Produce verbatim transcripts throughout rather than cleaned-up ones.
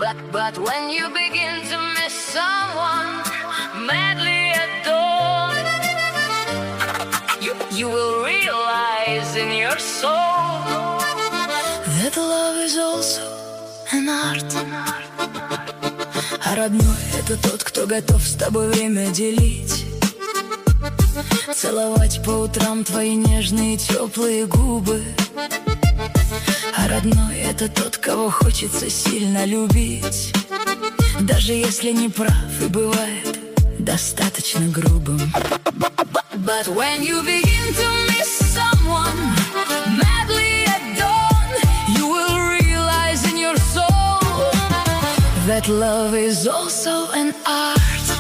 But when you begin to miss someone, madly adore, you, you will realize in your soul that love is also an art. А родной — это тот, кто готов с тобой время делить, целовать по утрам твои нежные теплые губы. А родной — это тот, кого хочется сильно любить, даже если не прав и бывает достаточно грубым. But when you begin to miss someone, madly adore, you will realize in your soul that love is also an art.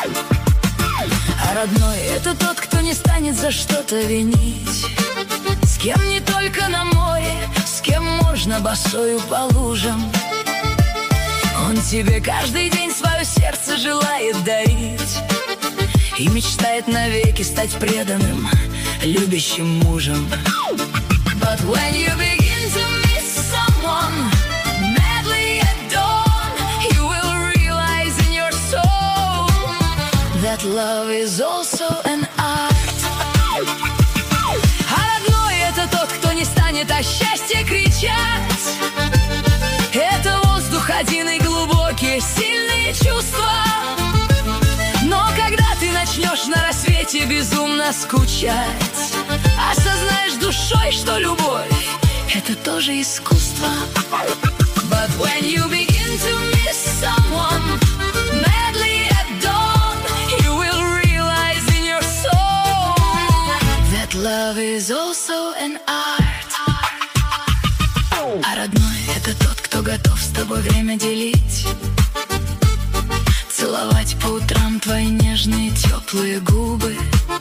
А родной — это тот, кто не станет за что-то винить, с кем не только на море, с кем можно босою по лужам. Он тебе каждый день свое сердце желает дарить и мечтает навеки стать преданным, любящим мужем. But when you begin to miss someone, madly adore, you will realize in your soul that love is also an art. А родной — это тот, кто не станет о счастье кричать. Это воздух один и глубокие, сильные чувства. Но когда ты начнешь на рассвете безумно скучать, осознаешь душой, что любовь — это тоже искусство. But when you begin to miss someone, madly adore, you will realize in your soul that love is also an art. А родной — это тот, кто готов с тобой время делить, целовать по утрам твои нежные теплые губы.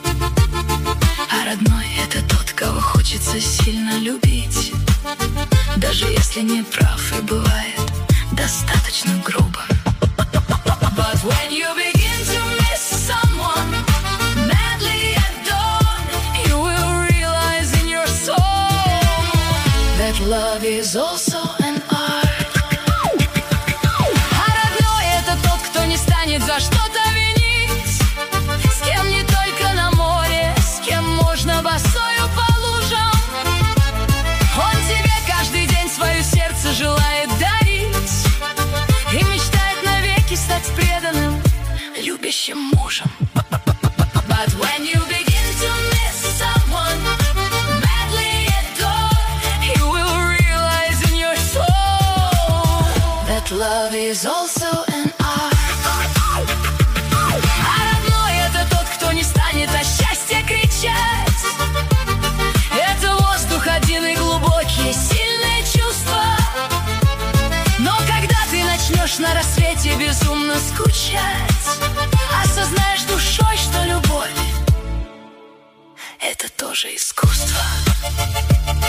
А родной — это тот, кого хочется сильно любить, даже если не прав и бывает достаточно грубо. But when you begin to miss someone, madly adore, you will realize in your soul that love is also an art. За что-то винить, с кем не только на море, с кем можно босою по лужам. Он тебе каждый день свое сердце желает дарить и мечтает навеки стать преданным, любящим мужем. But when you begin to miss someone, madly adore, you will realize in your soul that love is also an art. О счастье кричать. Это воздух один и глубокие, сильные чувства. Но когда ты начнешь на рассвете безумно скучать, осознаешь душой, что любовь — это тоже искусство.